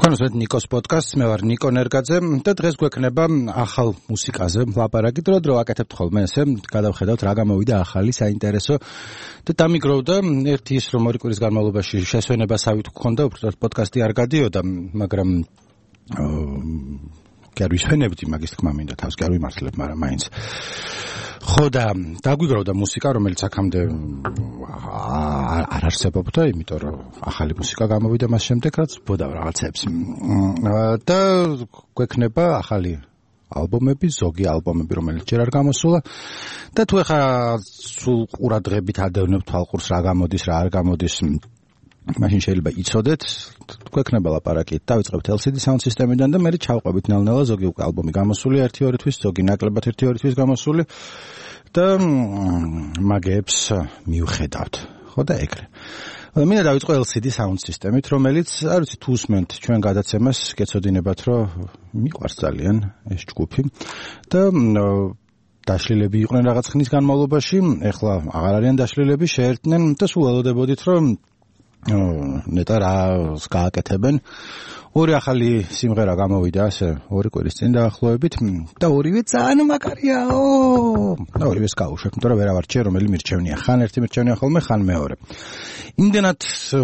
მოგესალმებით ნიკოს პოდკასტს, მე ვარ ნიკო ნერგაძე და დღეს გვექნება ახალ მუსიკაზე ლაპარაკი, დრო ვაკეთებთ ხოლმე ესე, გადავხედავთ რა გამოვიდა ახალი საინტერესო და დამიგროვდა ერთი ის რომ ორი კვირის განმავლობაში შესვენებასავით გქონდა, უბრალოდ პოდკასტი არ გადიოდა, მაგრამ კი არ ვისვენებდი, მაგის თქმა მინდა, თავს კი არ ვიმართლებ, მაგრამ მაინც ხო და დაგვიგროვდა მუსიკა, რომელიც აქამდე არ არსებობდა, იმიტომ რომ ახალი მუსიკა გამოვიდა მას შემდეგ, რაც ბოდავ რაღაცებს. და გვექნება ახალი ალბომები, ზოგი ალბომები, რომელიც ჯერ არ გამოსულა და თუ ეხა სულ ყურადღებით ადევნებთ თვალყურს რა გამოდის, რა არ გამოდის, მაშინ შეიძლება იცოდეთ, გვექნება ლაპარაკი. დავიწყებთ LCD Sound System-დან და მე ჩავყვებით ნელ-ნელა, ზოგი უკვე ალბომი გამოსული 1-2 თვის, ზოგი ნაკლებად 1-2 თვის გამოსული და მაგებს მივხედავთ. ხო და ეგრე. მინდა დავიწყო LCD Sound System-ით, რომელიც არ ვიცი თუ უსმენთ ჩვენ გადაცემას, გეცოდინებათ, რომ მიყვარს ძალიან ეს ჯგუფი და დაშლილები იყვნენ რაღაც ხნის განმავლობაში, ეხლა აღარ არიან დაშლილები, შეერთდნენ და სულ ელოდებოდით, რომ ნეტა რას გააკეთებენ. ორი ახალი სიმღერა გამოვიდა ასე ორი კვირის წინ დაახლოებით და ორივე ძალიან მაგარიაო. და ორივეს გავუშვებ, იმიტომ რომ ვერავარჩიე რომელი მირჩევნია. ხან ერთი მირჩევნია ხოლმე, ხან მეორე. იმდენად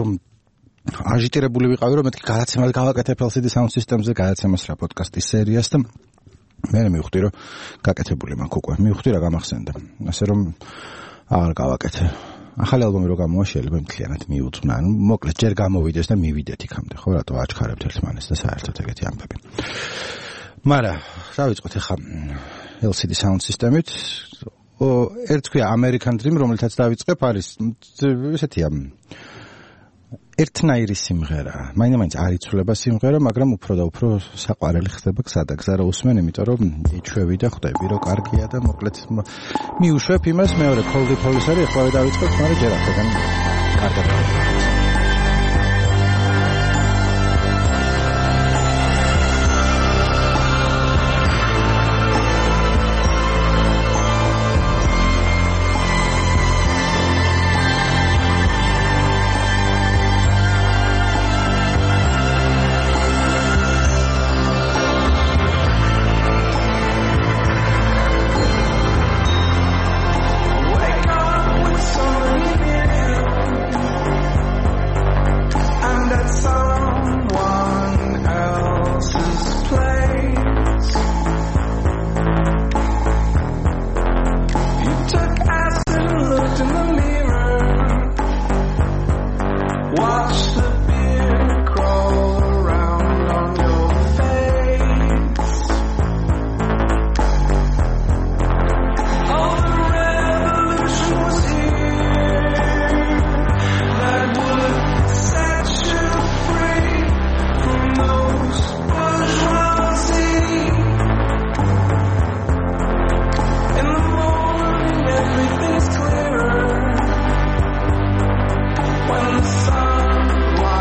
აჟიტირებული ვიყავი, რომ მეთქი გადაცემას გავაკეთებ LCD Sound System-ზე, გადაცემას რა პოდკასტის სერიას და მე მივხვდი, რომ გაკეთებული მაქვს უკვე. მივხვდი რა გამახსენდა. ასე რომ აღარ გავაკეთე. ახალი ალბომი რო გამოვა შეიძლება მთლიანად მიუძღვნა. ანუ მოკლედ ჯერ გამოვიდეს და მივიდეთ იქამდე, ხო, რატო აჩქარებთ ერთმანეთს და საერთოდ ეგეთი ამბები. მაგრამ დავიწყოთ ახლა LCD Sound System-ით. ერთ ქვია American Dream, რომელთაც დავიწყებ, არის ესეთია ერთნაირი სიმღერა. მაინც არ იცვლება სიმღერა, მაგრამ უფრო და უფრო საყვარელი ხდება გზადაგზა რა უსმენ, იმიტომ რომ იჩვევი და ხვდები, რომ კარგია და მოკლედ მიუშვებ იმას, მეორე Cold Police არის, ახლა დავიწყებ, მაგრამ ჯერ ახლა კარგად. When the sun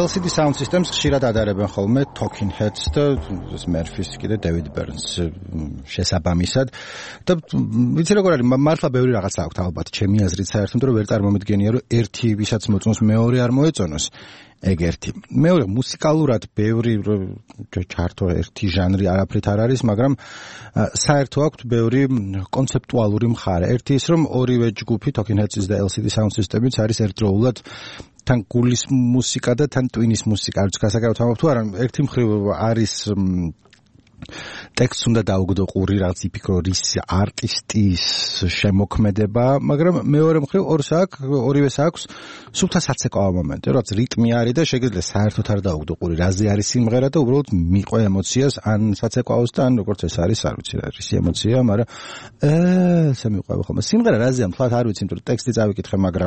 LCD Sound Systems ხშირად ადარებენ ხოლმე Talking Heads და Murphys კიდე David Burns შესაბამისად და ვიცი როგორ არის მართლა ბევრი რაღაცა აქვს ალბათ ჩემი აზრით საერთოდ რომ ვერ წარმომედგენია რომ ერთი ვისაც მოწონს მეორე არ მოეწონოს ეგ ერთი მეორე მუსიკალურად ბევრი ჩარტო ერთი ჟანრი არაფრით არ არის მაგრამ საერთო აქვს ბევრი კონცეპტუალური მხარე ერთი ის რომ ორივე ჯგუფი Talking Heads და LCD Sound Systems არის ერთდროულად თან გულის მუსიკა და თან ტვინის მუსიკა არც გასაკეთებთ ამბობ თუ არა ერთი მხრივ არის ტექსტს უნდა დაუგდო ყური რაღაც იფიქრო რის არტისტის შემოქმედება მაგრამ მეორე მხრივ ორივეს აქვს სულთა საცეკვაო მომენტი რაც რიტმი არის და შეგიძლია საერთოდ არ დაუგდო ყური რაზე არის სიმღერა და უბრალოდ მიყვე ემოციას ან საცეკვაოს და ან როგორც ეს არის არ ვიცი რა ის ემოცია მაგრამ ესე მიყვება ხოლმე სიმღერა რაზეა მთლად არ ვიცი იმიტომ რომ ტექსტი წავიკითხე მაგრამ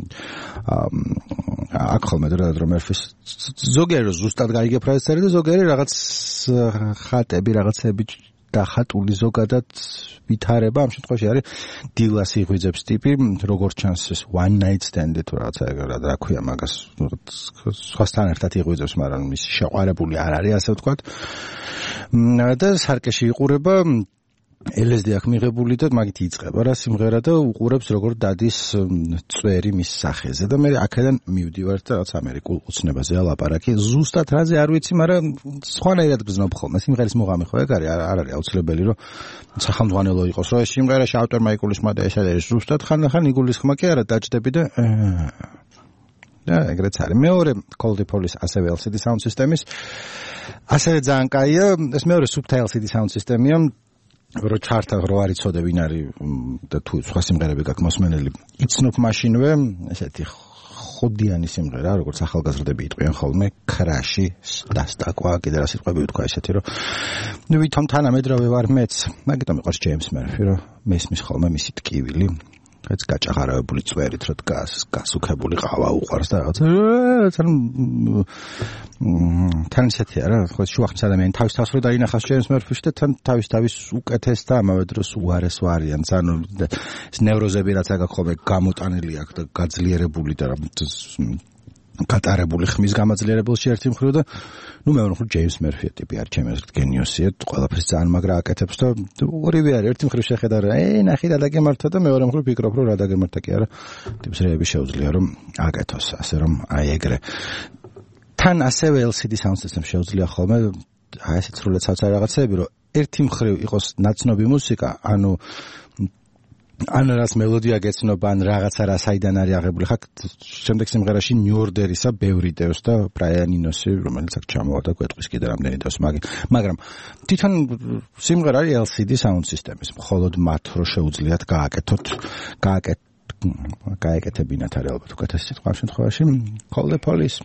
აქ ხოლმე რომ Murphys ზოგიერთი ზუსტად გაიგებ რა ეს არის და ზოგიერთი რაღაც ხატები რაღაცები დახატული ზოგადად ვითარება ამ შემთხვევაში არის დილას იღვიძებს ტიპი როგორც ჩანს ეს one night stand თუ რაღაცა რა ქვია მაგას სხვასთან ერთად იღვიძებს მაგრამ ის შეყვარებული არ არის ასე ვთქვათ და სარკეში იყურება LSD აქ მიღებული და მაგით იწყება რა სიმღერა და უყურებს როგორ დადის წვერი მის სახეზე და მე აქედან მივდივარ და რაღაც ამერიკულ უცნებაზეა ლაპარაკი ზუსტად რაზე არ ვიცი მაგრამ სხვანაირად გზნობ ხოლმე სიმღერის მოღამე ხო ეგ არის არ არის აუცილებელი რომ სახელმძღვანელო იყოს რომ ეს სიმღერაში ავტორმა იგულისხმა და ეს არის ზუსტად ხან იგულისხმა კი არა დაჭდები და ეგრეც არის მეორე Coldplay Police ასევე LCD Sound Systems ასევე ძალიან კაია ეს მეორე სუფთა LCD Sound System-ია რო ჩარტა რო არ იცოდე ვინ არის და თუ სხვა სიმღერები გაქვს მოსმენელი იცნობ მაშინვე ესეთი ხოდიანი სიმღერა როგორც ახალგაზრდები იტყვიან ხოლმე ქრაში დასტაკვა კიდე რა სიტყვები ვთქვა ესეთი რომ ნუ ვითომ თანამედროვე ვარ მეც მაგიტომ მიყვარს James Murphy რომ მესმის ხოლმე მისი ტკივილი ეს გაჭაღარებული წვერით რო დგას გასუქებული ყავა უყვარს და რაღაცა თან ისეთია რა ხო შუახნის ადამიანი თავის რო დაინახავს James Murphy-ში და თან თავის უკეთეს და ამავე დროს უარეს ვარიანტს ანუ ეს ნევროზები რაც აქ ხოლმე გამოტანილი აქვს და გაძლიერებული და გატარებული ხმის გამაძლიერებელში ერთი მხრივ და ნუ მეორე მხრივ James Murphy ტიპი არის ჩემი აზრით გენიოსია ყველაფერს ძალიან მაგრა აკეთებს და ორივე არის ერთი მხრივ შეხედა რა ნახე და დაგემართა და მეორე მხრივ ფიქრობ რომ რა დაგემართა კი არა ტიპს რეები შეუძლია რომ აკეთოს ასე რომ აი ეგრე თან ასევე LCD Sound System შეუძლია ხოლმე აი ესეც სრულად საოცარ რაღაცები რომ ერთი მხრივ იყოს ნაცნობი მუსიკა ან რას მელოდია გეცნობა ან რაღაცა რა საიდან არის აღებული ხა შემდეგ სიმღერაში New Order-ისა ბევრი დევს და Brian Eno-ი რომელიც აქ ჩამოვა და გვეტყვის კიდე რამდენი დევს მაგრამ თვითონ სიმღერა არის LCD Sound System-ის მხოლოდ მათ რო შეუძლიათ გააკეთებინათ არის ალბათ უკეთესი სიტყვა ამ შემთხვევაში Call the Police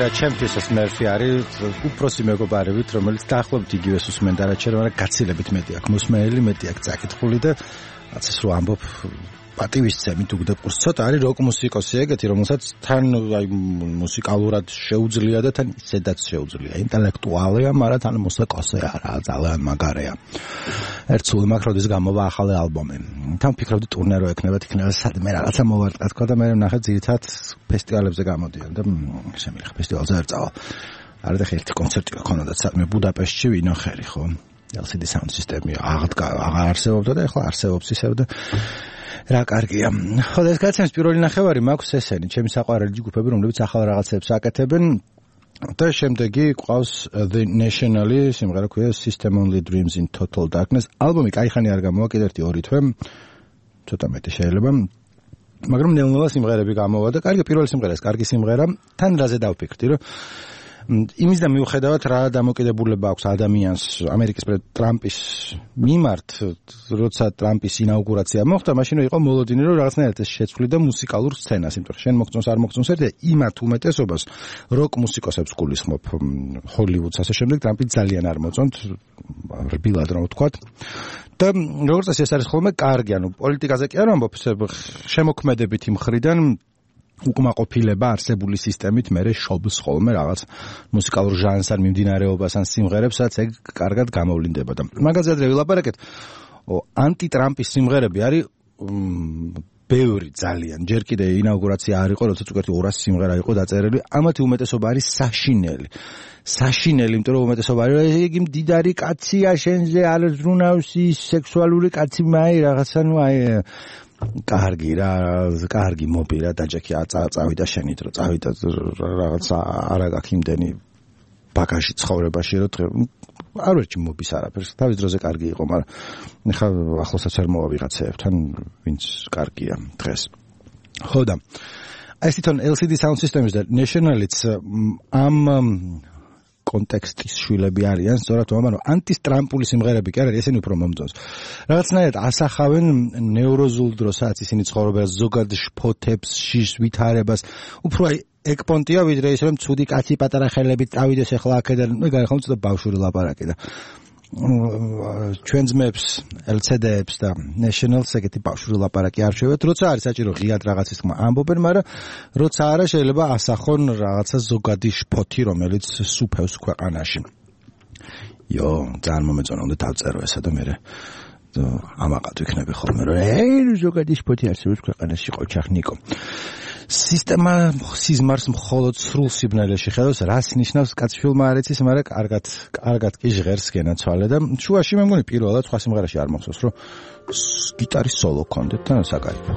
ჩემთვის ეს მერფი არის უფროსი მეგობარებით, რომელიც დაახლოებით იგივეს უსმენ და რაც შეიძლება გაცილებით მეტი აქვს მოსმენელი, მეტი აქვს წაკითხული და რაც ის რო ამბობ პატივისცემით უგდეპურს ცოტა არის როკ მუსიკოსი ეგეთი, რომელსაც თან აი მუსიკალურად შეუძლია და თან ისედაც შეუძლია. ინტელექტუალია, მაგრამ თან მუსიკოსი არა, ძალიან მაგარია. ერთ სულ მაკროდის გამოვა ახალი ალბომი. თან ფიქრობდი ტურნე რო ექნება, იქნება სადმე რაღაცა მოვარტყა თქო და მე ნახე ძირითადად ფესტივალებზე გამოდიან და შემიძლია ფესტივალზე არ წავალ. არ და ერთი კონცერტი გქონოდა სადმე ბუდაპეშტში ვინახერი ხო? LCD Sound System-ი აღარ არსებობდა და ეხლა არსებობს ისევ და რა კარგია. ხო და ეს გაცემის პირველი ნახევარი მაქვს ესენი, ჩემი საყვარელი ჯგუფები, რომლებიც ახალ რაღაცებს აკეთებენ და შემდეგი ყავს The National-ი, სიმღერა ქვია System Only Dreams in Total Darkness. ალბომი კაიხანი არ გამოვა, კიდევ ერთი 2 თვე. ცოტა მეტი შეიძლება. მაგრამ ნელ-ნელა სიმღერები გამოვა და კარგი პირველი სიმღერა, ეს კარგი სიმღერა. თან რაზე დავფიქრდი, რომ იმის და მიუხედავად რა დამოკიდებულება აქვს ადამიანს ამერიკის ტრამპის მიმართ, როცა ტრამპის ინაუგურაცია მოხდა, მაშინ იყო მოლოდინი, რომ რაღაცნაირად ეს შეცვლიდა მუსიკალურ სცენას, იმიტომ რომ შენ მოგწონს არ მოგწონს ერთ იმათ უმეტესობას როკ მუსიკოსებს გულისხმობ ჰოლივუდს, ასე შემდეგ ტრამპი ძალიან არ მოწონთ, რბილად რომ ვთქვათ. და როგორც ეს არის ხოლმე კარგი, ანუ პოლიტიკაზე კი არ ვამბობ, შემოქმედებითი მხრიდან უკმაყოფილება არსებული სისტემით მერე შობს ხოლმე რაღაც მუსიკალურ ჟანრს ან მიმდინარეობას ან სიმღერებსაც ეგ კარგად გამოვლინდება და მაგაზე ადრე ვილაპარაკეთ. ანტიტრამპის სიმღერები არის ბევრი ძალიან. ჯერ კიდე ინაუგურაცია არ იყო, როცა უკეთ 200 სიმღერა იყო დაწერილი. ამათი უმეტესობა არის საშინელი. საშინელი, იმიტომ რომ უმეტესობა არის იგი მდიდარი კაცია, შენზე არ ზრუნავს ის სექსუალური კაცი მაი რაღაცა, ნუ აი კარგი მობი რა დაჯექი წავიდა შენით რომ წავიდა რაღაც არა გაქვს იმდენი ბაგაჟი ცხოვრებაში რომ არ ვერჩი მობის არაფერს თავის დროზე კარგი იყო მაგრამ ეხლა ახლოსაც არ მოვა ვიღაცეებთან ვინც კარგია დღეს ხო და ეს თვითონ LCD Sound Systems და National-იც ამ კონტექსტის შვილები არიან, სწორად თუმცა ანტისტრამპული სიმღერები კი არ არის, ესენი უფრო მომწონს. რაღაცნაირად ასახავენ ნევროზულ დროსაც ისინი ცხოვრობენ ზოგად შფოთებს, შიშს ვითარებას, უფრო ეგ პონტია ვიდრე ის რომ ცუდი კაცი პატარა ხელებით წავიდეს ახლა აქედან, მე გარეხავ ცოტა ბავშვური ლაპარაკი და ჩვენ ძმებს, LCD-ებს და National-ს ეგეთი ბავშვური ლაპარაკი არ შევეთ, როცა არის საჭირო ღიად რაღაცის ხმა ამბობენ, მაგრამ როცა არა შეიძლება ასახონ რაღაცა ზოგადი შფოთი, რომელიც სუფევს ქვეყანაში. ძალიან მომეწონა უნდა დავწერო ესა და მე ამაყად ვიქნები ხოლმე, რომ ზოგადი შფოთი არსებობს ქვეყანაში ყოჩახნიკო. სისტემა სიზმარს მხოლოდ სრულ სიბნელეში ხედავს, რას ნიშნავს კაცშვილმა არ იცის, მაგრამ კარგად კი ჟღერს გენაცვალე და შუაში მე მგონი პირველად სხვა სიმღერაში არ მახსოვს, რომ გიტარის სოლო კონდეთ და საკაიფო.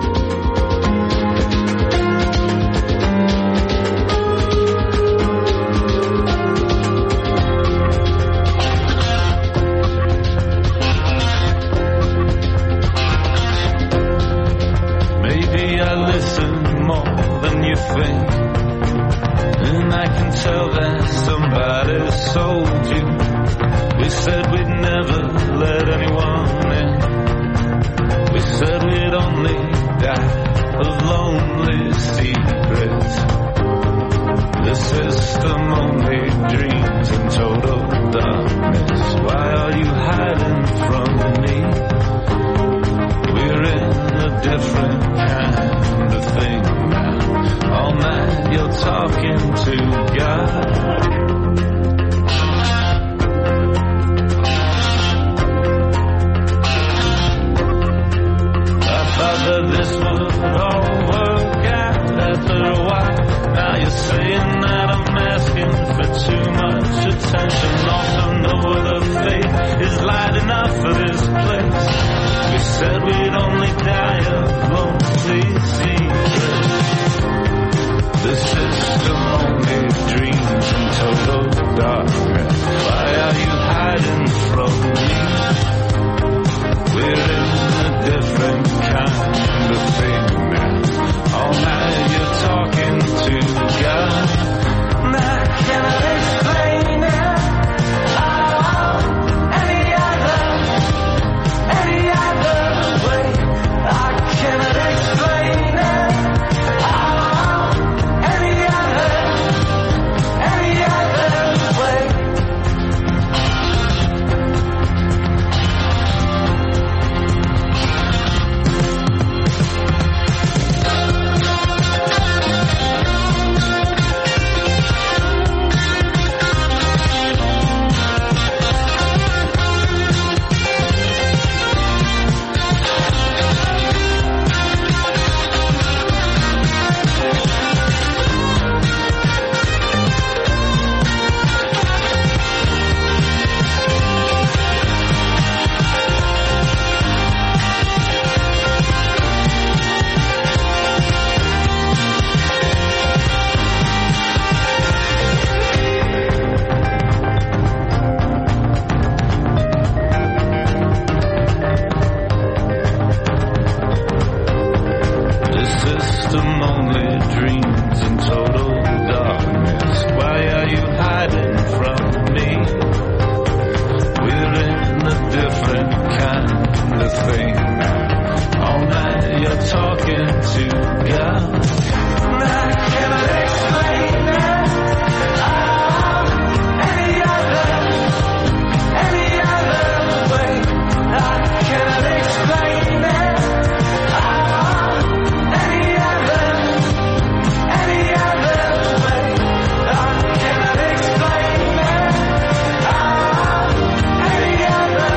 And I can tell that somebody sold you. We said we'd never let anyone in. We said we'd only die of lonely secrets. The system only dreams in total darkness. Why are you hiding from me? We're in a different kind of thing now. All night you're talking to God. I thought that this would all work out after a while. Now you're saying that I'm asking for too much attention. Also know the fate is light enough for this place. We said we'd only die of lonely secrets. The system only dreams in total darkness. Why are you hiding from me? We're in a different kind of thing now. All night you're talking to God. Now can I explain it? Any other way? I can't to go. And I cannot explain it. Any other way. I cannot explain it. Any other way. I cannot explain it. Any other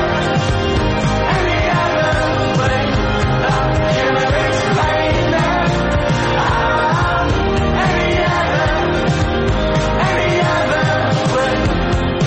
way. I cannot explain it. Any other way.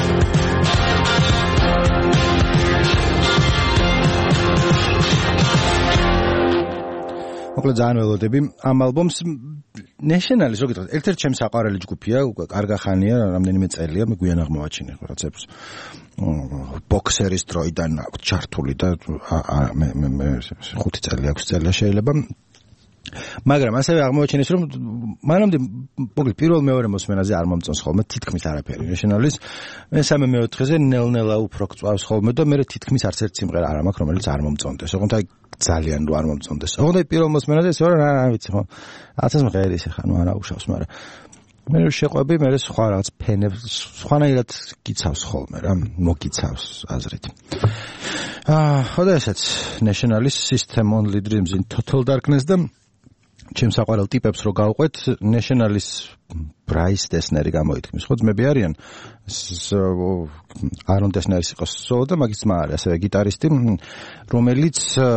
მოკლედ ძალიან ველოდები ამ ალბომს National-ის რო გითხრათ, ერთ-ერთი ჩემი საყვარელი ჯგუფია, უკვე კარგა ხანია, რამდენიმე წელია, მე გვიან აღმოვაჩინე რაღაცებს. ბოქსერის დროიდან აქვს ჩართული და მე 5 წელი 6 წელია შეიძლება. მაგრამ ასევე აღმოვაჩინეს, რომ მანამდე მოკლედ პირველ მეორე მოსმენაზე არ მომწონს ხოლმე თითქმის არაფერი National-ის. მესამე მეოთხეზე ნელ-ნელა უფრო გწვავს ხოლმე და მე თითქმის არც ერთ სიმღერა არ მაქვს, რომელიც არ მომწონდეს. ოღონდ აი ძალიან რო არ მომწონდეს. ოღონდ აი პირველ მოსმენაზე ისე რა ვიცი ხო. რაღაცას მღერის ხა, ნუ არა უშავს, მაგრამ მე შეყვები, მე სხვა რაღაც ფენებს, სხვანაირად გიცავს ხოლმე რა, მოგიცავს აზრით. ხო და ესეც National-ის System Only Dreams in Total Darkness და ჩემს საყვარელ ტიპებს რო გავყვეთ, National-ის Bryce Dessner-ი გამოითქმის. ხო ძმები არიან. Aaron Dessner-ის იყო სოლო და მაგის ძმა არის, ასევე გიტარისტი, რომელიც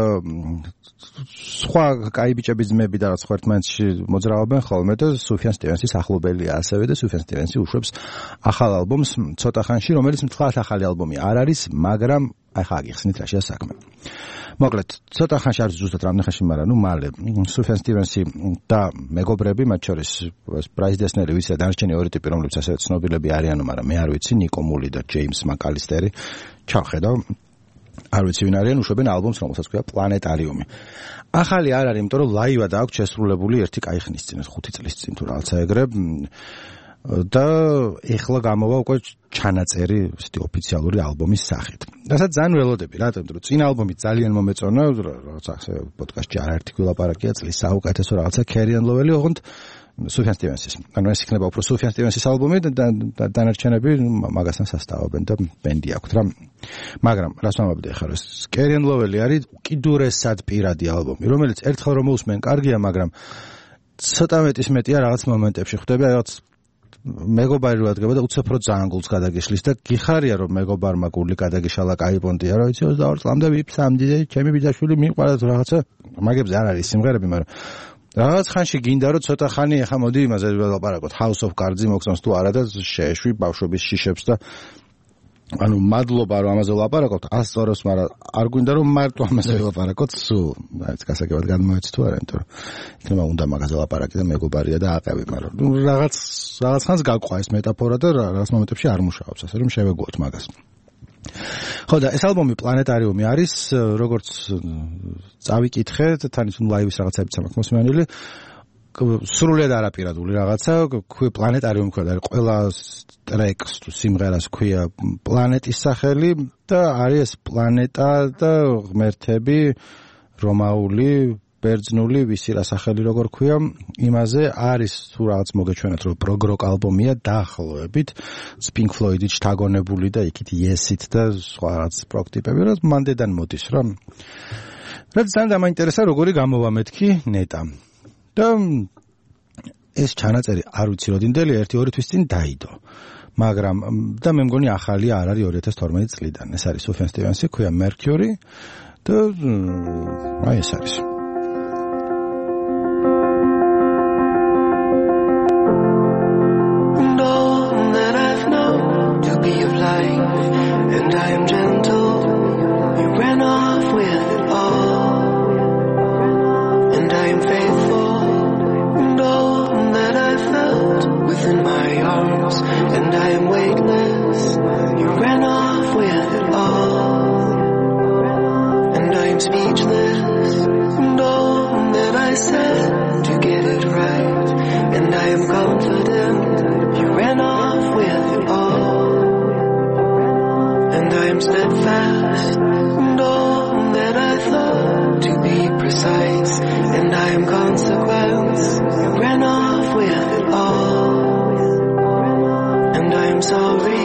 სხვა კაი ბიჭები ძმები და სხვა ერთმანეთში მოძრაობენ ხოლმე და Sufjan Stevens-ის ახლობელია ასევე და Sufjan Stevens-ი უშვებს ახალ ალბომს ცოტა ხანში, რომელიც მთლად ახალი ალბომი არ არის, მაგრამ აი ხა გიხსნით რაშია საქმე. მოკლედ, ცოტა ხანში არის ზუსტად რამდენი ხანში, მაგრამ ნუ მალე Sufjan Stevens-ი და მეგობრები, მათ შორის Bryce Dessner-ი, ვიცი და დანარჩენი ორი ტიპი, რომლებიც ასევე ცნობილები არიან, მაგრამ მე არ ვიცი, Nico Muller და James McAllister-ი ჩავხედავ. არ ვიცი ვინ არიან, უშვებენ ალბომს, რომელსაც ქვია პლანეტარიუმი. ახალი არ არის, იმიტომ რომ ლაივად აქვს შესრულებული ერთი კაი ხნის წინ, 5 წლის წინ თუ რაღაცა ეგრე. და ეხლა გამოვა უკვე ჩანაწერი ისეთი ოფიციალური ალბომის სახით. რასაც ძალიან ველოდები, რატომ? იმიტომ რომ წინა ალბომი ძალიან მომეწონა, რაღაცა ასე პოდკასტში არაერთი გულაპარაკია წლის საუკეთესო რაღაცა Carry On Lowell-ი, ოღონდ Sufjan Stevens-ის. ანუ ეს იქნება უფრო Sufjan Stevens-ის ალბომი და დანარჩენები მაგასთან სასტავობენ და ბენდი აქვთ რა. მაგრამ რას ვამბობდი ახლა, ეს Carry On Lowell-ი არის უკიდურესად პირადი ალბომი, რომელიც ერთხელ რომ მოусმენ კარგია, მაგრამ ცოტა მეტია რაღაც მომენტებში ხვდები, რაღაც მეგობარი რო ადგება და უცებრო ძანგულს გადაგიშლის და გიხარია რომ მეგობარმა გული გადაგიშალა კაი პონტია რა ვიცი 22 წლამდე ვიფსამდი და ჩემი ბიძაშვილი მიყვარა რაღაცა მაგებზე არ არის სიმღერები მაგრამ რაღაც ხანში გინდა რომ ცოტა ხანი ახლა მოდი იმაზე ველაპარაკოთ House of Cards-ი მოგწონს თუ არა და შეეშვი ბავშვობის შიშებს და ანუ მადლობა რომ ამაზე ვლაპარაკოთ ასწოროს მაგრამ არ გვინდა რომ მარტო ამაზე ვლაპარაკოთ სულ რაც გასაგებად განმოეცი თუ არა იმიტომ რომ იქნება უნდა მაგაზე ვლაპარაკი და მეგობარია და აყევი მაგრამ რაღაც ხანს გაყვა ეს მეტაფორა და რაღაც მომენტებში არ მუშაობს ასე რომ შევეგუოთ მაგას ხო და ეს ალბომი პლანეტარიუმი არის როგორც წავიკითხე თან ის ლაივის რაღაცებიც აქვს მოსმენილი სრულიად არაპირადული რაღაცა, ქვია პლანეტარიუმი ქვია, არის ყველა ტრეკს თუ სიმღერას ქვია პლანეტის სახელი და არის ეს პლანეტა და ღმერთები, რომაული, ბერძნული, ვისი რა სახელი როგორ ქვია, იმაზე არის თუ რაღაც მოგეჩვენათ, რომ პროგ-როკ ალბომია დაახლოებით, Pink Floyd-ით შთაგონებული და იქით Yes-ით და სხვა რაღაც პროგ-ტიპები, რაც მანდედან მოდის რა. რაც ძალიან დამაინტერესა, როგორი გამოვა მეთქი ნეტა. და ეს ჩანაწერი არ ვიცი როდინდელი 1-2 თვის წინ დაიდო. მაგრამ და მე მგონი ახალი არ არის 2012 წლიდან. ეს არის Sufjan Stevens-ი, ქვია Mercury და აი ეს არის. And I am gentle. You ran off with it all. And I am faithful. And all that I felt within my arms. And I am weightless. You ran off with it all. And I am speechless. And all that I said to get it right. And I am confident. You ran off with it all. And I am steadfast, and all that I thought to be precise, and I am consequence. You ran off with it all, and I am sorry.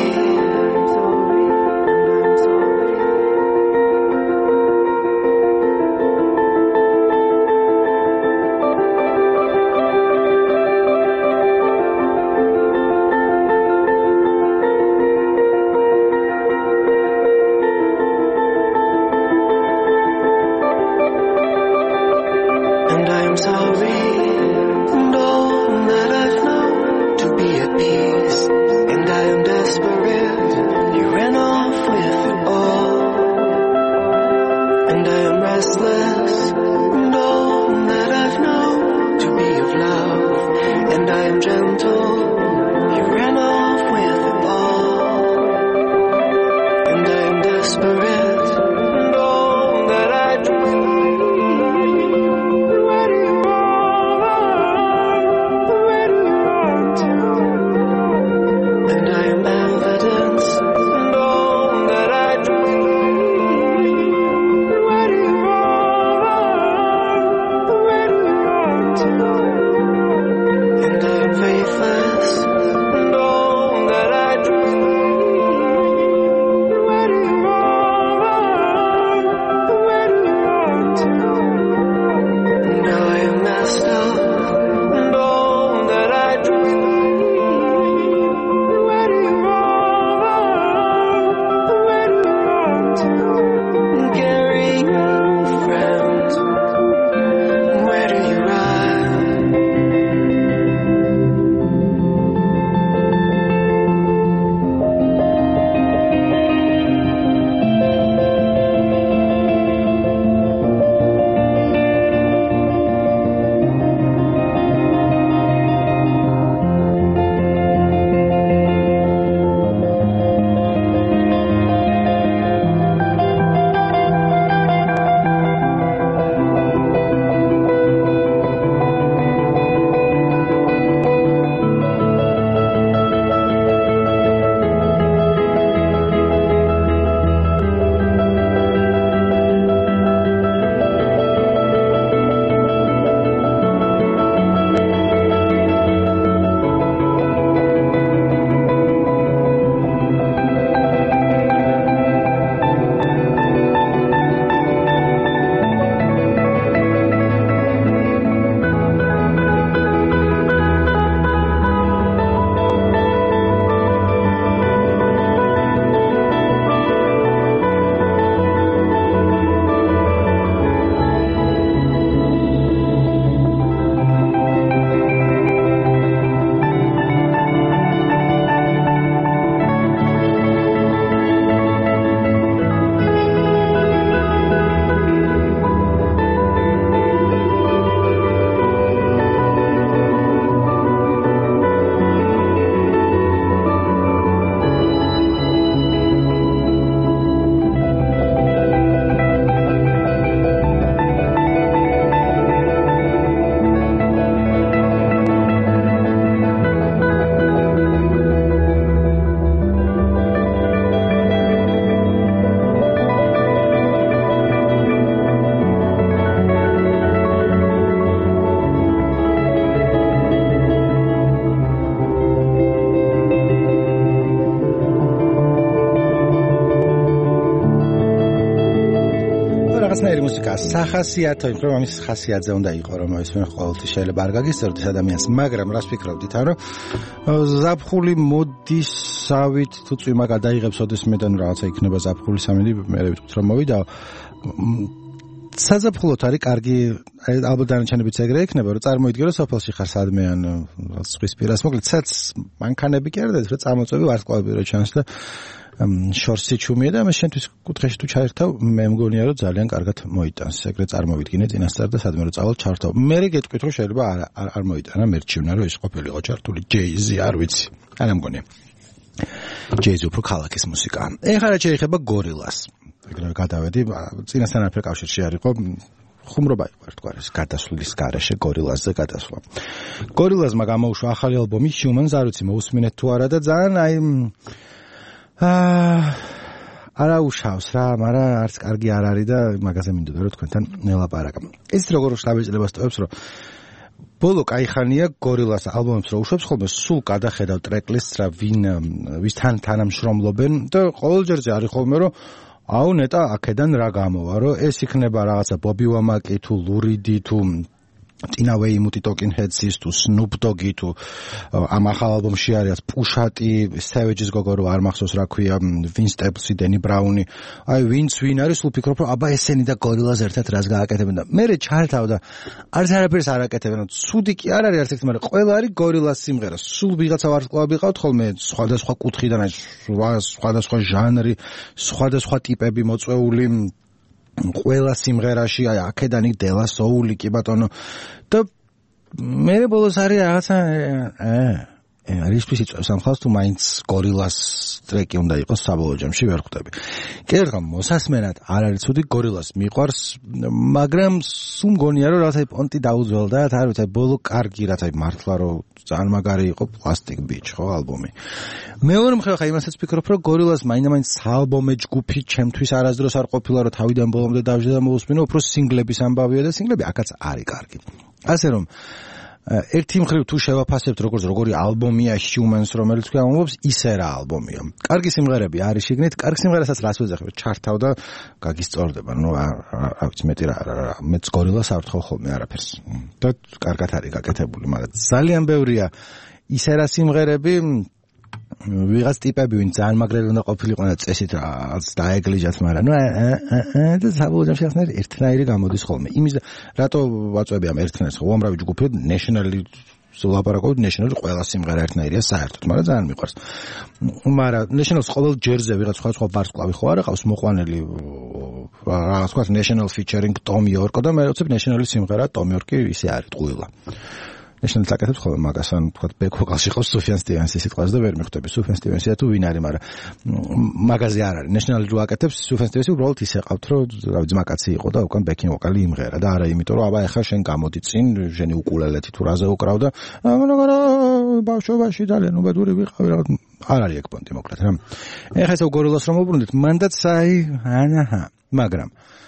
რაღაცნაირი მუსიკა სახასიათო, იმ რომ ამის ხასიათზე უნდა იყო, რომ ისმენ ყოველთვის შეიძლება არ გაგისწორდეს ადამიანს, მაგრამ რას ფიქრობდით, რომ ზაფხული მოდისავით თუ წვიმა გადაიღებს, ოდესმე და რაღაცა იქნება ზაფხული სამინდი, მე ვიტყვით რომ მოვიდა. საზაფხულოთ არის კარგი, ალბათ დანარჩენებიც ეგრე იქნება, რომ წარმოიდგინე რომ სოფელში ხარ სადმე ან ზღვის პირას, მოკლედ ცაც მანქანები კი არა და ეს წამოწევი ვარსკვლავები რო ჩანს და შორსი ჩუმია და მე შენთვის კუთხეში თუ ჩაერთავ, მე მგონია რომ ძალიან კარგად მოიტანს. ეგრე წარმოვიდგინე წინასწარ და სადმე რომ წავალ ჩართავ. მე გეტყვით რომ შეიძლება არ მოიტანა, მერჩივნა რომ ის ყოფილიყო ჩართული ჯეიზი, არ ვიცი. არა მგონია. ჯეიზი უფრო ქალაქის მუსიკაა. ეხლა რა შეიძლება გორილას. ეგრე გადავედი, წინასთან არაფერ კავშირში არ იყო. ხუმრობა იყო ერთგვარი გადასვლის გარეშე გორილასზე გადასვლა. გორილასმა გამოუშვა ახალი ალბომი Humans, არ ვიცი მოусმინეთ თუ არა და ძალიან არა უშავს რა, მაგრამ არც კარგი არ არის და მაგაზე მინდოდა რომ თქვენთან ნელაპარაკა. ეს როგორ შთაბეჭდილებას ტოვებს, რომ ბოლო კაიხანია გორილას ალბომებს რო უშვებს ხოლმე სულ გადახედავ ტრეკლისტს რა ვისთან თანამშრომლობენ და ყოველ ჯერზე არის ხოლმე რომ აუ ნეტა აქედან რა გამოვა რომ ეს იქნება რაღაცა ბობი ვამაკი თუ ლურიდი თუ Tina Weymouth Talking Heads თუ Snoop Dogg თუ ამ ახალ ალბომში არის პუშატი Savage's გოგო რო არ მახსოვს რა ქვია Vince Staples-ი Danny Brown-ი აი ვინც ვინ არის სულ ფიქრობ რომ აბა ესენი და Gorillaz ერთად რას გააკეთებენ და მე ჩართავ და არც არაფერს არ აკეთებენ ცუდი კი არ არის ერთ-ერთი მაგრამ ყველა არის Gorillaz სიმღერა სულ ვიღაცა ვარსკვლავი ყავთ ხოლმე სხვადასხვა კუთხიდან სხვადასხვა ჟანრი სხვადასხვა ტიპები მოწვეული ყველა სიმღერაში აი აქედან იქ დელა სოული კი ბატონო და მე ბოლოს არის რაღაცა რისთვის იწევს ამ ხალხს თუ მაინც Gorillaz ტრეკი უნდა იყოს საბოლოო ჯამში ვერ ხვდები. კიდევ ერთხელ მოსასმენად არ არის ცუდი Gorillaz მიყვარს მაგრამ სულ მგონია რომ რაღაცა პონტი დაუძველდა და არ ვიცი ბოლო კარგი რაღაცა მართლა რომ ძალიან მაგარი იყო Plastic Beach ხო ალბომი. მეორე მხრივ ხა იმასაც ვფიქრობ რომ Gorillaz მაინდა-მაინც საალბომე ჯგუფი ჩემთვის არასდროს არ ყოფილა რომ თავიდან ბოლომდე დავждე და მოусმინო უფრო სინგლების ამბავია და სინგლები აქაც არის კარგი. ასე რომ ერთი მხრივ თუ შევაფასებთ როგორი ალბომია Humans რომელიც გამომობს ისე რა ალბომია. კარგი სიმღერები არის შიგნით, კარგი სიმღერასაც რას ვეძახებ, ჩართავ და გაგისწორდება. ნუ რა ვიცი მეტი რა მეც Gorillaz არ ვთხოვ ხოლმე არაფერს. და კარგად არის გაკეთებული, მაგრამ ძალიან ბევრია ისე რა სიმღერები ვიღაც ტიპები ვინ ძალიან მაგრები უნდა ყოფილიყო და წესით რაც დაეგლიჯათ, მაგრამ ნუ და საბოლოო ჯამში ახლა ერთნაირი გამოდის ხოლმე. იმის რატო ვაწვევი ამ ერთნაირს? უამრავი ჯგუფი National-ი ლაპარაკობთ National-ი ყველა სიმღერა ერთნაირია საერთოდ, მაგრამ ძალიან მიყვარს. მაგრამ National-ს ყოველ ჯერზე ვიღაც სხვა ვარსკვლავი ხო არა ყავს მოყვანილი რაღაც თქვა National featuring Tom York და მე ვწებ National-ი სიმღერა Tom York-ი ისე არის ტყუილა. National-ს აკეთებს ხოლმე მაგას ან თქვა back vocal-ში ყავს Sufjan Stevens-ი სიტყვას და ვერ მიხვდები Sufjan Stevens-ია თუ ვინ არის, მაგრამ მაგაზე არ არის. National-ი რო აკეთებს Sufjan Stevens-ი უბრალოდ ისე ყავთ რომ რა ვიცი მაგაცი იყო და უკან backing vocal-ი იმღერა და არა იმიტომ რომ აბა ეხლა შენ გამოდი წინ შენი უკულელეთი თუ რაზე უკრავ და მაგრამ ბავშვობაში ძალიან უბედური ვიყავი რაღაც არ არის ეგ პონტი მოკლედ რა. ეხლა ეს Gorillaz რომ ვუბრუნდით მანდაც აი აჰა მაგრამ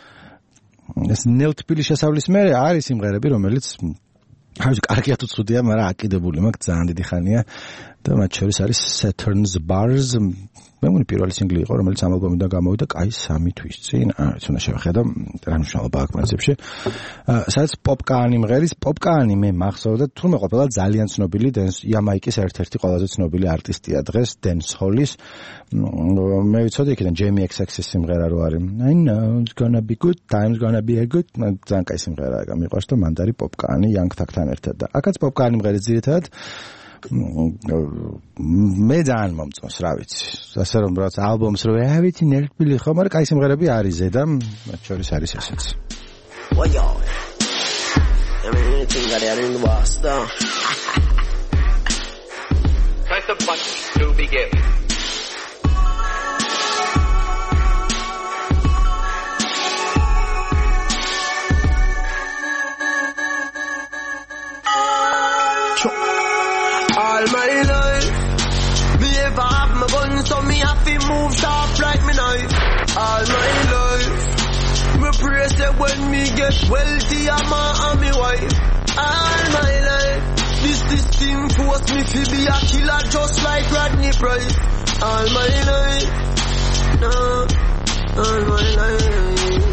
ეს ნელ-თბილის შესავლის მერე არის სიმღერები რომელიც აი კარგია თუ ცუდია, მაგრამ აკიდებული მაქვს ძალიან დიდი ხანია და მათ შორის არის Saturn's Bars. მე მგონი პირველი სინგლი იყო, რომელიც ამ ალბომიდან გამოვიდა კაი 3 თვის წინ. არც უნდა შევხედა რა მნიშვნელობა აქვს პრინციპში. სადაც პოპკაანი მღერის, პოპკაანი მე მახსოვდა, თურმე ყოფილა ძალიან ცნობილი იამაიკის ერთ-ერთი ყველაზე ცნობილი არტისტია დღეს, Dancehall-ის. მე ვიცოდი იქიდან Jamie XX's სიმღერა რო არის. I know it's gonna be good, time's gonna be a good. ძალიან კაი სიმღერაა, მიყვარს და მანდ არის პოპკაანი Young Thug-თან ერთად და აქაც პოპკაანი მღერის ძირითადად მე ძალიან მომწონს, რა ვიცი. ასე რომ რაც ალბომს რო ავიცი ნერვილი ხო, მაგრამ კაი სიმღერები არის ზედა, მათ შორის არის ესეც. What y'all? I mean, anything that are in the boss, though. Press the button to begin. All my life, me ever have my gun, so me have to move sharp like me knife. All my life, me pray say when me get wealthy, I'm my wife. All my life, this system force me to be a killer just like Rodney Price. All my life, no, all my life.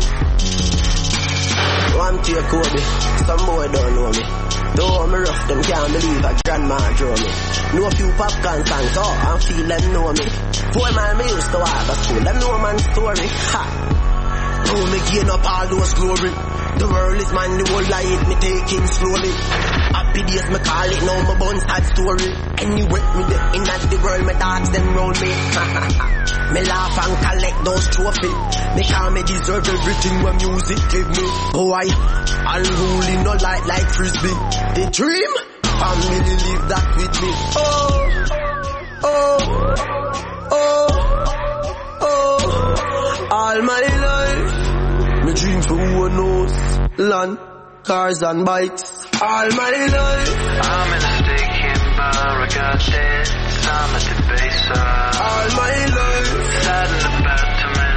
One tear Kobe, some boy don't know me. Though I'm rough, them can't believe a grandma draw me. Know a few popcorn songs, oh, I feel them know me. 4 miles me used to walk to school, them know man's story. Ha! Oh, me gain up all those glory. The world is mine, the whole life me taking slowly. Happy days me call it, now my bun sad story. Anyway, me the in at the world, me dogs them roll me. Me laugh and collect those trophies. Me can't me deserve everything when music give me. Oh, unruly no like frisbee. The dream, family live that with me. Oh, oh, oh, oh. All my life, me dream for one nose, land, cars and bikes. All my life, I'm in a stick in Barragate, I'm at the base. all my life, Sad and about to me.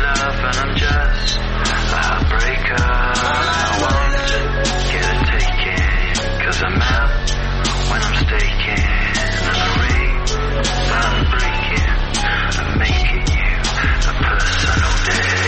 and I'm just a heartbreaker. I won't get a taking, 'cause I'm out when I'm staking, and the rings I'm breaking, I'm making you a personal day.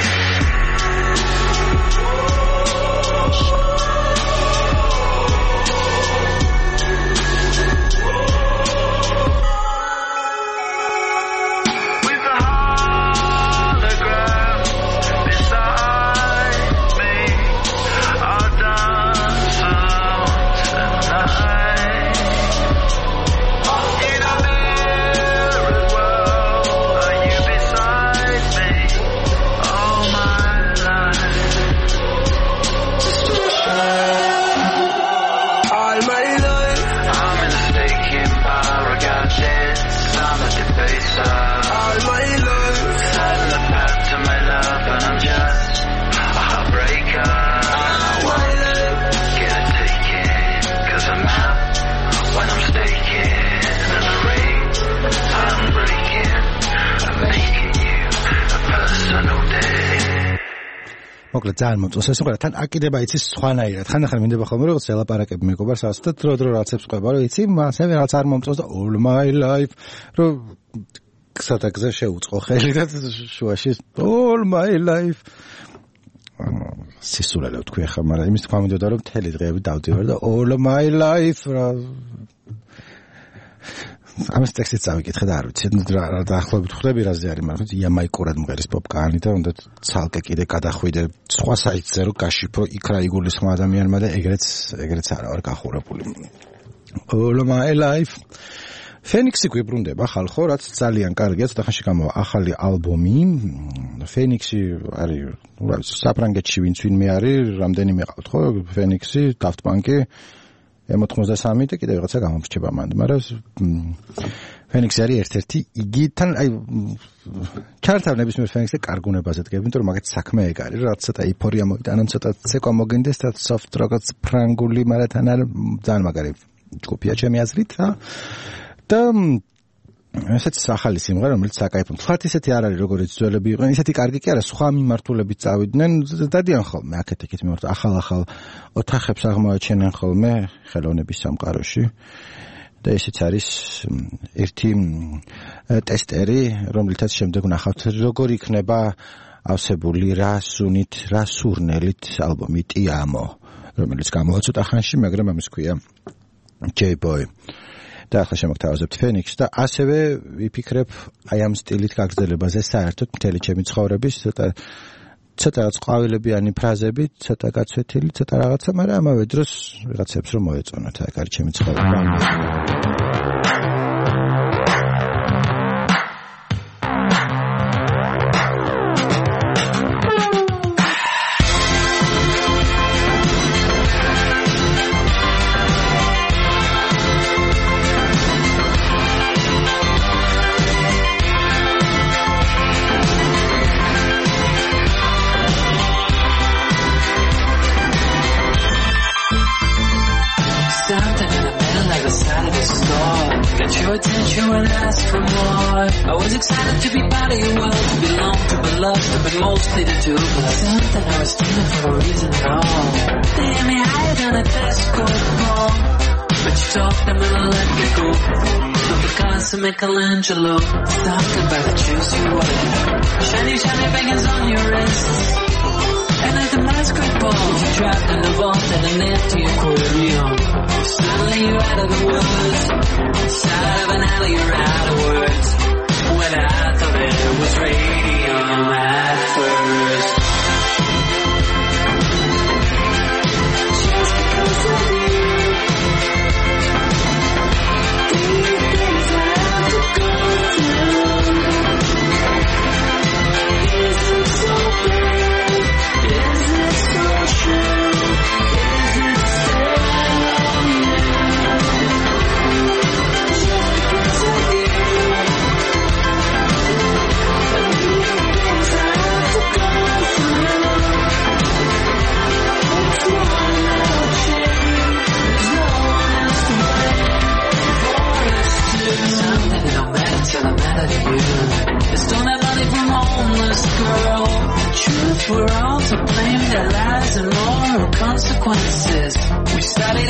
მოკლედ ძალიან მომწონს ეს უყურე თან აკიდება იცის სხვანაირად ხანდახან მინდება ხოლმე როგორც ელაპარაკებ მეგობარს ასეთ დრო რაცებს ყვება რომ იცი მასე ვერაც არ მომწონს და all my life რომ ცოტა გზა შეუწყო ხელი და შუაში all my life სისულელე ვთქვი ახლა მაგრამ იმის თქვა მინდოდა რომ მთელი დღეები დავდივარ და all my life რა ამას ტექსტიც წავიკითხე და არ ვიცი რა დაახლოებით ხვდები რაზე არის მაგრამ იამაიკურად მღერის პოპკანი და უნდა ცალკე კიდე გადახვიდე სხვა საიტზე რომ გაშიფრო იქ რა იგულისხმა ადამიანმა და ეგრეც არა ვარ გახურებული all my life ფენიქსი გვიბრუნდება ხალხო რაც ძალიან კარგია ცოტა ხანში გამოვა ახალი ალბომი ფენიქსი არის რა ვიცი საფრანგეთში ვინც ვინმე არის რამდენიმე ყავთ ხო ფენიქსი Daft Punk-ი M83 და კიდევ რაღაცა გამომრჩება მანდ, მაგრამ ფენიქსი არის ერთ-ერთი იგი თან აი ჩართავ ნებისმიერ ფენიქსზე კარგუნებაზე დგები, იმიტომ რომ მაგათ საქმე ეგ არის, რაც ცოტა ეიფორია მოიტანონ, ცოტა ცეკვა მოგინდეს და soft rock-ს ფრანგული, მაგრამ თან არის ძალიან მაგარი ჯგუფია ჩემი აზრით და ესეც ახალი სიმღერა, რომელიც საკაიფო. თქვათ ისეთი არ არის, როგორც ძველები იყვნენ, ისეთი კარგი კი არა, სხვა მიმართულებით წავიდნენ, დადიან ხოლმე აქეთ-იქით მიმართულ ახალ ოთახებს აღმოაჩენენ ხოლმე ხელოვნების სამყაროში. და ესეც არის ერთი ტესტერი, რომლითაც შემდეგ ვნახავთ, როგორ იქნება ავსებული რა სუნით, რა სურნელით ალბომი ტიამო, რომელიც გამოვა ცოტა ხანში, მაგრამ ამის ქვია J-Boy. და ახლა შემოგთავაზებთ ფენიქსს და ასევე ვიფიქრებ აი ამ სტილით გაგრძელებაზე საერთოდ მთელი ჩემი ცხოვრების ცოტა ყვავილებიანი ფრაზები, ცოტა გაცვეთილი, ცოტა რაღაცა, მაგრამ ამავე დროს ვიღაცებს რომ მოეწონოთ აი კარი ჩემი ცხოვრება. Attention when I asked for more. I was excited to be part of your world, to belong, to be loved, but mostly to do something I was feeling for a reason at all. They had me higher than a telescope pole, but you talked them and I let me go. Not because of Michelangelo, talking about the juice you wanted. Shiny bangers on your wrists, and like the basketball, you trapped in the vault at an empty aquarium. Suddenly you're out of the woods, side of an alley, you're out of words. When I thought it was radium at first. Just because of you, these things I have to go through. Is it so bad? Is it so true? Is it sad? Just because of you.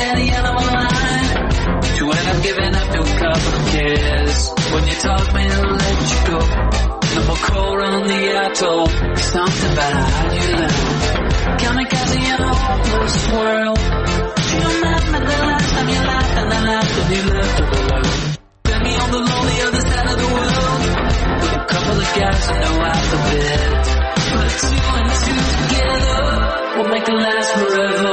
at the end of my line. To end up giving up to a couple of kids. When you talk me, I'll let you go. No more cold on the atoll. Something about how you love. Kamikaze in a hopeless world. You remember the last time you laughed and then laughed when you left all alone. Met me on the lonely other side of the world. With a couple of guys who know alphabet. Put 2 and 2 together. We'll make it last forever.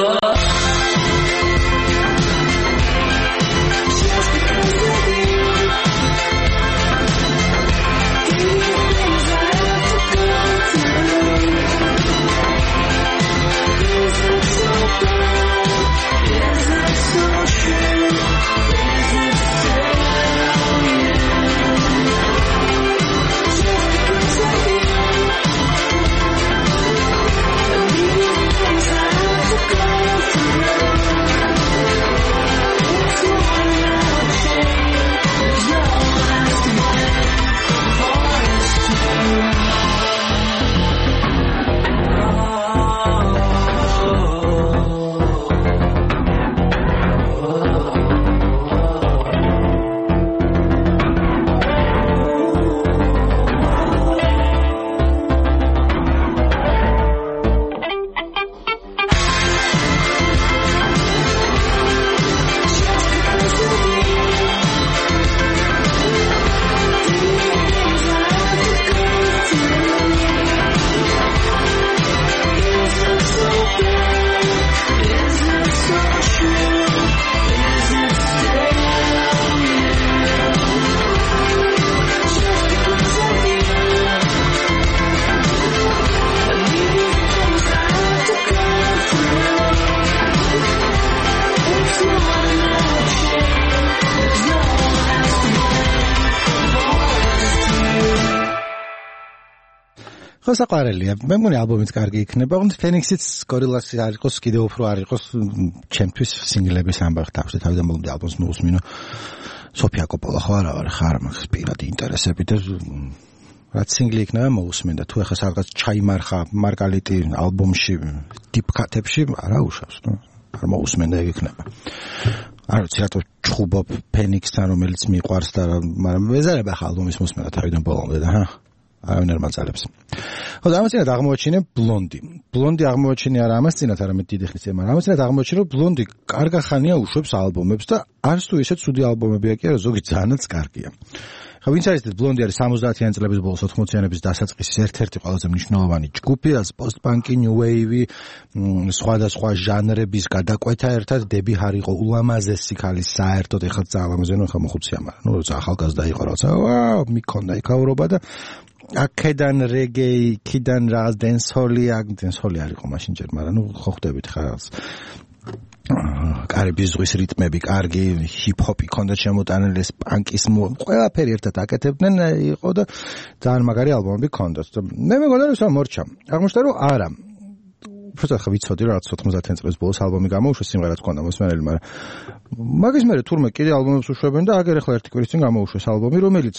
ხო საყვარელია. მე მგონი ალბომიც კარგი იქნება. ოღონდ ფენიქსიც გორილასი არ იყოს, კიდევ უფრო არ იყოს ჩემთვის სინგლების ამბავი თავში თავიდან ბოლომდე ალბომს მოусმინო. სოფია კოპოლა ხო არა ვარ, ხარ მაგ პირადი ინტერესები და რაც სინგლი იქნება მოусმინდა. თუ ეხლა რაღაც ჩაიმარხა მარკალიტი ალბომში დიპ კატებში არა უშავს, ნუ არ მოусმინდა ეგ იქნება. არ ვიცი რატო ჩხუბობ ფენიქსთან რომელიც მიყვარს და მაგრამ მეზარება ხა ალბომის მოსმენა თავიდან ბოლომდე და ჰა არავინ არ მაწალებს. ხო და ამასწინათ აღმოაჩინე ბლონდი. ბლონდი აღმოაჩინე არა ამასწინათ, არამედ დიდი ხნის წინ, მაგრამ ამასწინათ აღმოაჩინე რომ ბლონდი კარგა ხანია უშვებს ალბომებს და არც თუ ისეთ ცუდი ალბომებია კი არა, ზოგი ძალიანაც კარგია. ხო ვინც არის ბლონდი არის 70-იან წლების ბოლოს 80-იანების დასაწყისის ერთ-ერთი ყველაზე მნიშვნელოვანი ჯგუფი, რაც პოსტ-პანკი, ნიუ ვეივი, სხვადასხვა ჟანრების გადაკვეთა ერთად დები არ იყო ულამაზესი ქალის საერთოდ ეხლა ძალამაზე ნუ ეხლა მოხუცია, მაგრამ ნუ როცა ახალგაზრდა იყო რაცა ვაუ მიქონდა იქაურობა და აქედან რეგეი, იქიდან რაღაც დენსჰოლი არ იყო მაშინ ჯერ, მაგრამ ნუ ხო ხვდებით ხარ კარიბის ზღვის რიტმები, კარგი ჰიპ-ჰოპი ქონდა შემოტანილი, პანკის ყველაფერი ერთად აკეთებდნენ იყო და ძალიან მაგარი ალბომები ქონდათ. მე მეგონა რომ მორჩა. აღმოჩნდა რომ არა. უბრალოდ ხა ვიცოდი რომ რაც 90-იან წლების ბოლოს ალბომი გამოუშვა, სიმღერაც ქონდა მოსმენელი, მაგრამ მაგის მერე თურმე კიდე ალბომებს უშვებენ და აგერ ახლა ერთი კვირის წინ გამოუშვეს ალბომი, რომელიც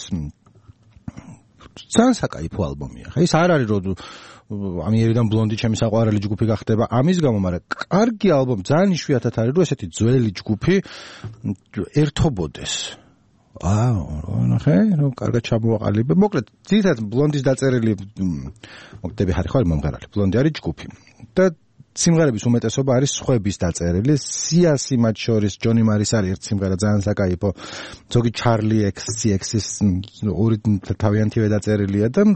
ძალიან საკაიფო ალბომია. ხა ის არ არის რომ ამიერიდან ბლონდი ჩემი საყვარელი ჯგუფი გახდება ამის გამო, მაგრამ კარგი ალბომი, ძალიან იშვიათად არის რომ ესეთი ძველი ჯგუფი ერთობოდეს. ნახე, რომ კარგად ჩამოვაყალიბე. მოკლედ, ძირითადად ბლონდის დაწერილი მოკლედ ხარ ხო მომღერალი. ბლონდი არის ჯგუფი და სიმღერების უმეტესობა არის სხვების დაწერილი. სიასი მათ შორის ჯონი მარის არის ერთ სიმღერა ძალიან საკაიფო. ზოგი ჩარლი XCX-ის ორი თავიანთი დაწერილია და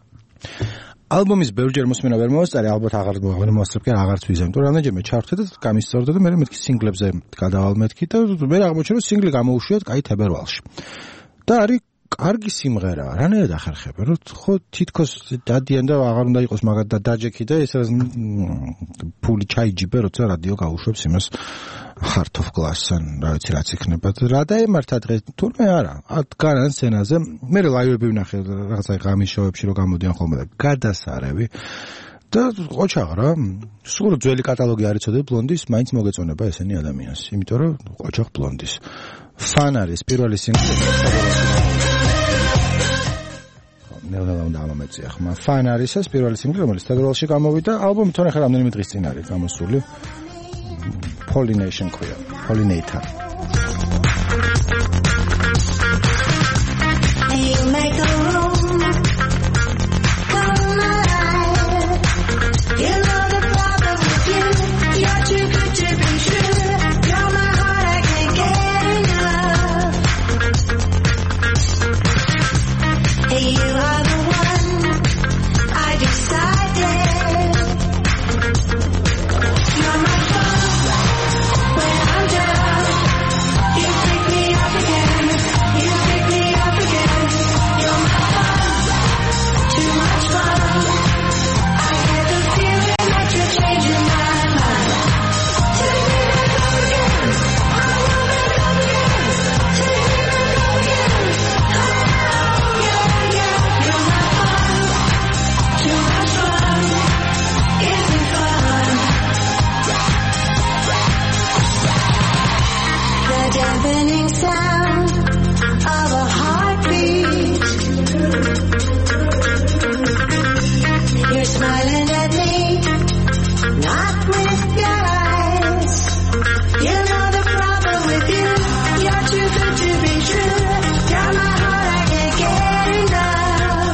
ალბომის ბევრჯერ მოსმენა ვერ მოვასწარე, ალბათ აღარ მოვასწრებ კი აღარც ვიზამ. თუ რამდენჯერმე ჩავხვდე და გამისწორდა და მე მეთქი სინგლებზე გადავალ მეთქი და მე აღმოჩნდა რომ სინგლი გამოუშვიათ კაი თებერვალში. და არის კარგი სიმღერა, რანაირად ახერხებენ, რომ ხო თითქოს დადიან და აღარ უნდა იყოს მაგათ და დაჯექი და ეს ფული ჩაიჯიბე, როცა რადიო გაუშვებს იმას Heart of Glass-ან, რა ვიცი რაც იქნება. რა დაემართა დღეს, თურმე არა. დგანან სცენაზე, მე ლაივები ვნახე რაღაცა ღამის შოუებში რომ გამოდიან ხოლმე და გადასარევი. და ყოჩაღ რა, სულ ძველი კატალოგი არ იცოდე ბლონდის, მაინც მოგეწონება ესენი ადამიანს, იმიტომ რომ ყოჩაღ ბლონდის. Fun არის პირველი სინგლი. ნელა უნდა ამომეწია ხმა. Fun არის ეს პირველი სინგლი, რომელიც თებერვალში გამოვიდა. ალბომი თორე ხა რამდენიმე დღის წინ არის გამოსული. Pollination ქვია. Pollinator. You make the room come alive. You know the problem with you. You're too good to be true. You're my heart, I can't get enough. You are the one I decided. You're my phone when I'm down. You pick me up again. You pick me up again. You're my fun, too much fun. I get the feeling that you're changing my mind. Take me back up again. I want back up again. Take me back up again. Oh, yeah, yeah. You're my fun, too much fun. Isn't fun. The deafening sound of a heartbeat. You're smiling at me, not with your eyes. You know the problem with you. You're too good to be true. You're my heart, I can't get enough.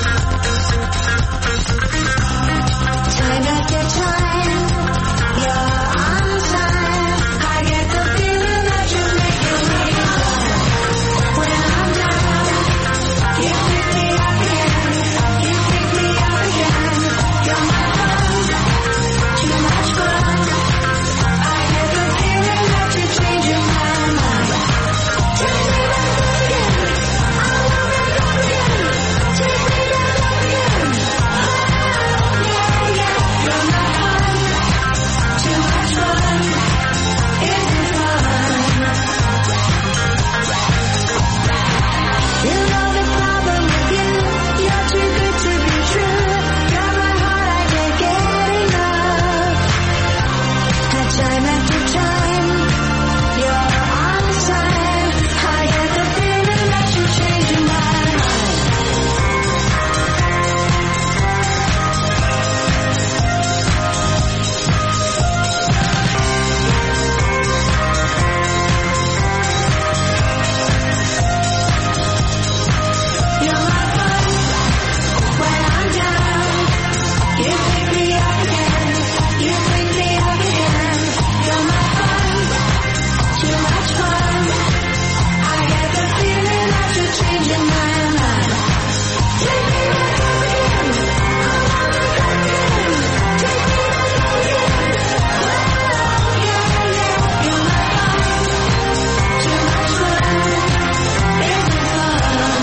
Time after time, you're on time. I get the feeling that you're making me fun. When I'm down, you pick me up again. You pick me up again. You're my fun, too much fun. I get the feeling that you're changing my mind. Take me back up again. I want back up again. Take me back up again. Oh, yeah, yeah. You're my fun, too much fun. Isn't fun. You know the problem with you. You're too good to be true. You're my heart, I can't get enough. Time after time, you're on time. I get the feeling that you're changing my mind. You're my fun when I'm down. You pick me up again. You pick me up again. You're my fun, too much fun. I get the feeling that you're changing my mind. Take me back up again. I want back up again. Take me back up again. Oh, yeah, yeah. You're my fun, too much fun. Isn't fun.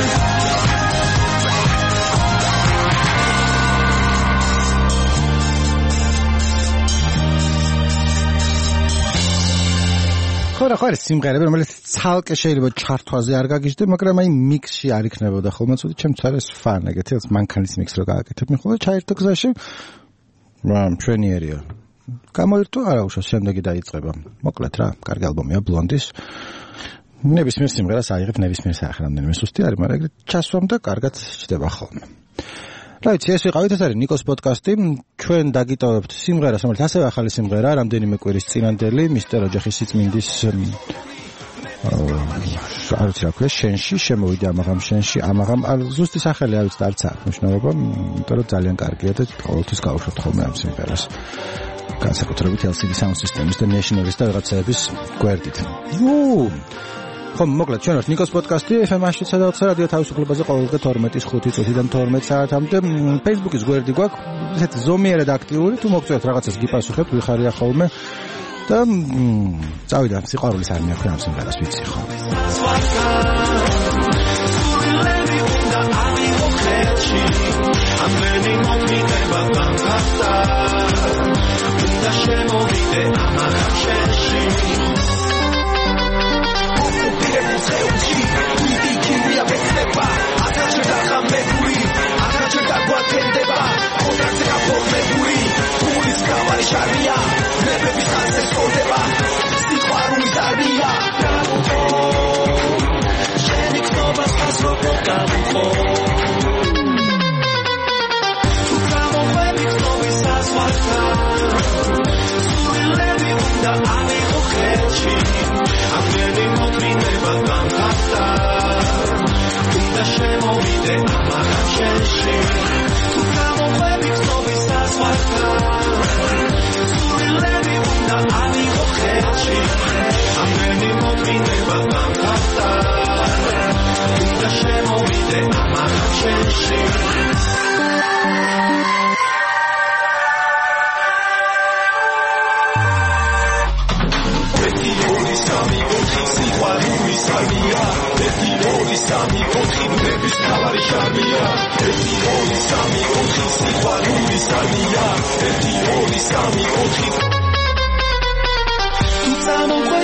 ხო სიმღერები რომელიც ცალკე შეიძლება ჩართვაზე არ გაგიჟდე, მაგრამ აი მიქსში არ იქნებოდა ხოლმე, ცოტა ჩემთვის არის ფან ეგეთი მანქანის მიქსი რო გააკეთებ, მე ხოლმე ჩაერთო გზაში. მშვენიერია. გამოირთო არა უშო, შემდეგი დაიწყება. მოკლედ რა, კარგი ალბომია ბლონდის. ნებისმიერ სიმღერას აიღებ ნებისმიერ სახე, რამდენიმე სუსტი არის, მაგრამ ეგრე ჩასვამ და კარგად ჩდება ხოლმე. რა ვიცი, ეს ვიყავით, ეს არის ნიკოს პოდკასტი. ჩვენ დაგიტოვებთ სიმღერას, რომელიც ასევე ახალი სიმღერაა, რამდენიმე კვირის წინანდელი, მისტერ ოჯახის სიწმინდის არ ვიცი რა ქვია, შენში, შემოვიდა ამაღამ შენში, ამაღამ ზუსტი სახელი არ ვიცი და არც აქვს მნიშვნელობა, იმიტომ რომ ძალიან კარგია და ყოველთვის გავუშვათ ხოლმე ამ სიმღერას. განსაკუთრებით LCD Sound Systems და National-ის და რაღაცების გვერდით. ხომ მოკლედ ჩვენ ვართ ნიკოს პოდკასტი FM-ში სადაც რადიო თავისუფლებაზე ყოველდღე 12:05 წუთიდან 12 საათამდე Facebook-ის გვერდი გვაქვს ესეთი ზომიერად აქტიური თუ მოგწევთ რაღაცას გიპასუხებთ ვიხარია ხოლმე და წავიდა სიყვარულის არმია ქვია ამ სიმღერას ვიცი ხო 的阿妈看全息，tout ça mon vrai mix nowy sa słodka. Sury lewi una ani ochęci, a meni modwiny babam tata. Uda się mówi de ama看全息. Tout ça mon